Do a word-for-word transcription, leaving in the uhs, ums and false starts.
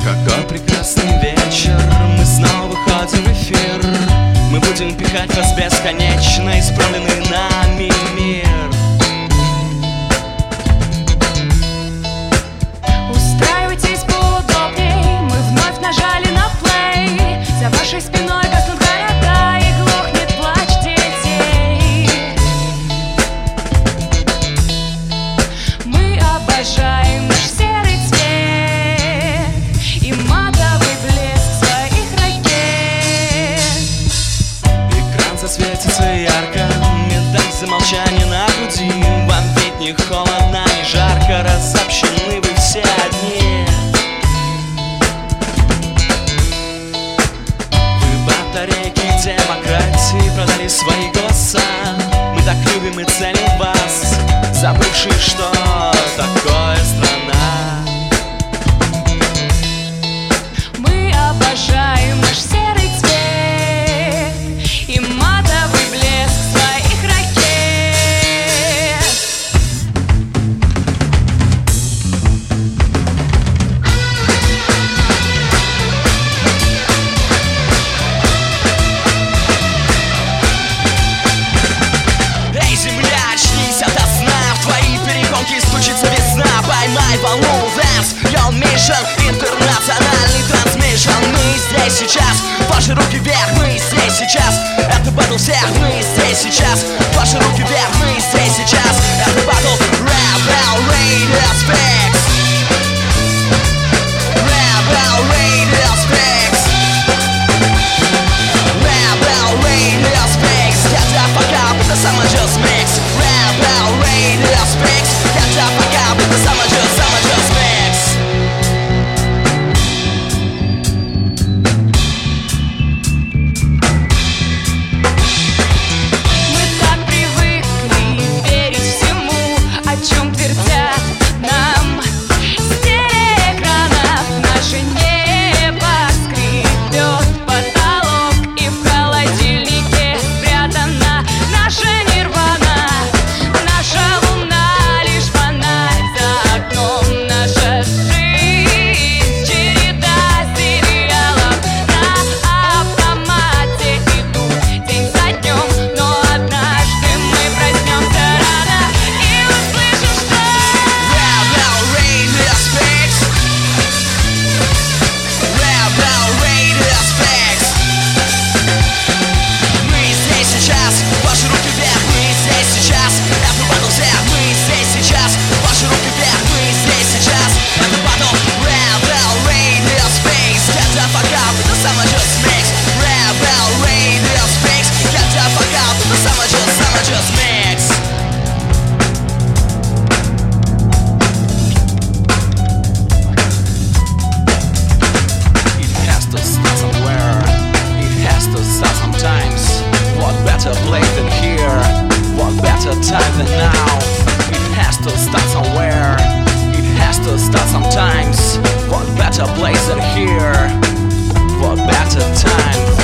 Какой прекрасный вечер, мы снова выходим в эфир. Мы будем пихать вас бесконечно, исправленный нами мир. Устраивайтесь поудобней, мы вновь нажали на плей. За вашей спиной гаснут города и глохнет плач детей. Мы обожаем наш серый цвет и матовый блеск своих ракет. Экран засветится ярко, медаль за молчание на груди. Вам ведь не холодно, не жарко, разобщены вы все одни. Вы батарейки демократии, продали свои голоса. Мы так любим и ценим вас, забывшие, что такое страна. Мы обожаем наш серый цвет и матовый блеск своих ракет. Эй, земля, очнись ото сна, в твои перепонки стучится весна. Поймай волну Dance, Your Mission, интернациональный трансмишн. Мы здесь сейчас, ваши руки вверх, мы здесь сейчас. Это батл всех, мы здесь сейчас. Ваши руки вверх, мы здесь сейчас. Это батл Rebel Radio Speaks. Rebel Radio Speaks. Rebel Radio Speaks. Get the fuck up with the summer just mix. Rebel Radio Speaks. Get the fuck up with the summer just, summer just mix. Мы так привыкли верить всему, о чем твердят нам с телеэкранов. Наше небо скребет потолок, и в холодильнике спрятана наша нирвана. Наша луна лишь фонарь за окном, наша жизнь череда сериалов на автомате идут день за днем. Но однажды мы проснемся рано и услышим, что Rebel Radio Speaks. Rebel Radio Speaks. Мы здесь сейчас, ваши руки вверх, мы здесь сейчас. Это батл всех, мы здесь сейчас. Ваши руки вверх, мы здесь сейчас. Это батл Rebel Radio Speaks. Get the fuck up with the summer just mix. Rebel Radio Speaks. Get the fuck up with the summer just, summer just mix. It has to start somewhere. It has to start sometimes. What better place than here? What better time than now? It has to start somewhere. It has to start sometimes. What better place than here? What better time